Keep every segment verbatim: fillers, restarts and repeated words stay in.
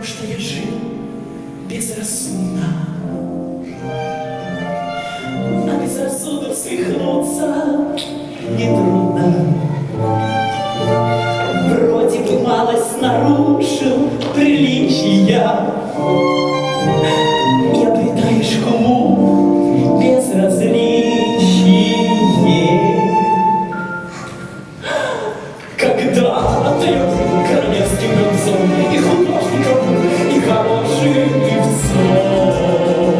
что я жил безрассудно, а безрассудно свихнуться нетрудно. Вроде бы малость нарушил приличия и обретаешь к уму безразличие. Когда отдает королевским гонцом и художником, и хорошим певцом.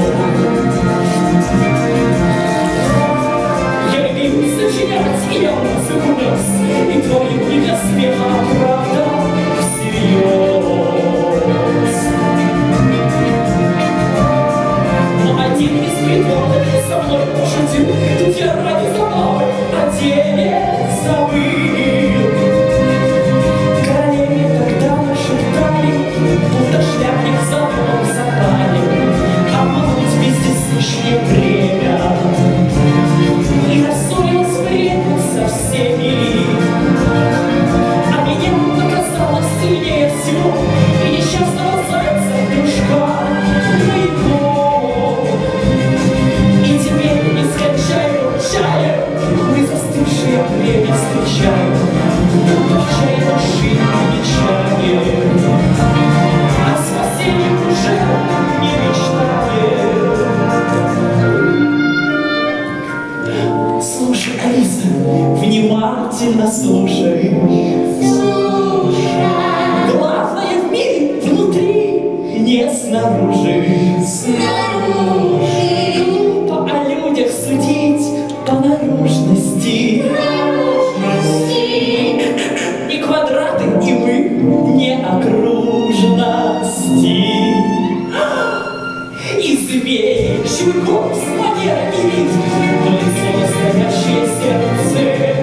Я любил сочинять, и я в музыку нес, и творил не для смеха, а правда всерьез. Но один из придворных со мной пошутил, тут я ради забавы о деле забыл. Королеве тогда нашептали, будто шляпник за мной запалил, обмануть вместе с лишнее время. И рассорилась время со всеми, а меня оказалось сильнее всего и несчастного зайца дружка моего. И теперь нескончаемым чаем мы застывшие время встречаем, будто в чай души мечтаем, а спасением уже не мечтаем. Слушай, Алиса, внимательно слушай. Слушай. Главное в мире внутри, не снаружи. Снаружи. Глупо о людях судить по наружности. Наружности. И квадраты, и мы, не окружности. И зверь, чуй голос, манера и вид, но лицо настоящее сердце.